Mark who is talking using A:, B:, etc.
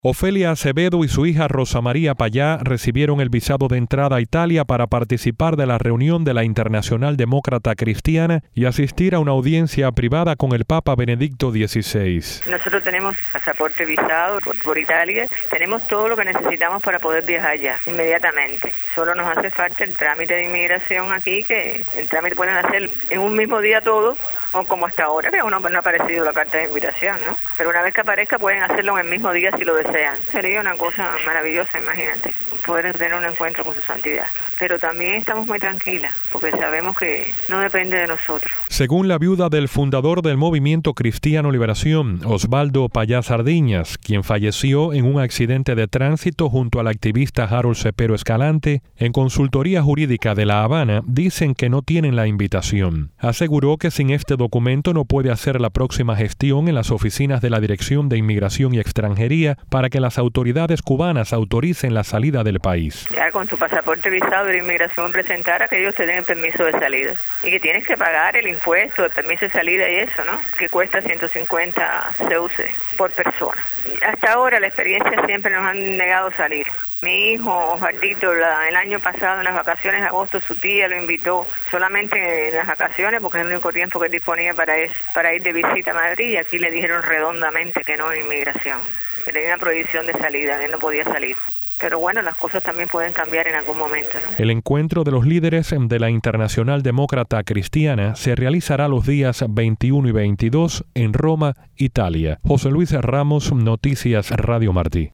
A: Ofelia Acevedo y su hija Rosa María Payá recibieron el visado de entrada a Italia para participar de la reunión de la Internacional Demócrata Cristiana y asistir a una audiencia privada con el Papa Benedicto XVI.
B: Nosotros tenemos pasaporte visado por Italia, tenemos todo lo que necesitamos para poder viajar ya inmediatamente. Solo nos hace falta el trámite de inmigración aquí, que el trámite pueden hacer en un mismo día todo, o como hasta ahora, que aún no ha aparecido la carta de invitación, ¿no? Pero una vez que aparezca pueden hacerlo en el mismo día si lo desean. Sería una cosa maravillosa, imagínate, poder tener un encuentro con su santidad. Pero también estamos muy tranquilas, porque sabemos que no depende de nosotros.
A: Según la viuda del fundador del Movimiento Cristiano Liberación, Osvaldo Payá Sardiñas, quien falleció en un accidente de tránsito junto al activista Harold Cepero Escalante, en consultoría jurídica de La Habana dicen que no tienen la invitación. Aseguró que sin este documento no puede hacer la próxima gestión en las oficinas de la Dirección de Inmigración y Extranjería para que las autoridades cubanas autoricen la salida del país.
B: Ya con tu pasaporte visado de inmigración presentar a que ellos te den el permiso de salida y que tienes que pagar el impuesto, el permiso de salida y eso, ¿no? Que cuesta 150 CUC por persona. Hasta ahora la experiencia siempre nos han negado salir. Mi hijo, Osvaldito, el año pasado en las vacaciones de agosto su tía lo invitó solamente en las vacaciones porque es el único tiempo que él disponía para ir de visita a Madrid, y aquí le dijeron redondamente que no en inmigración, que tenía una prohibición de salida, que él no podía salir. Pero bueno, las cosas también pueden cambiar en algún momento, ¿no?
A: El encuentro de los líderes de la Internacional Demócrata Cristiana se realizará los días 21 y 22 en Roma, Italia. José Luis Ramos, Noticias Radio Martí.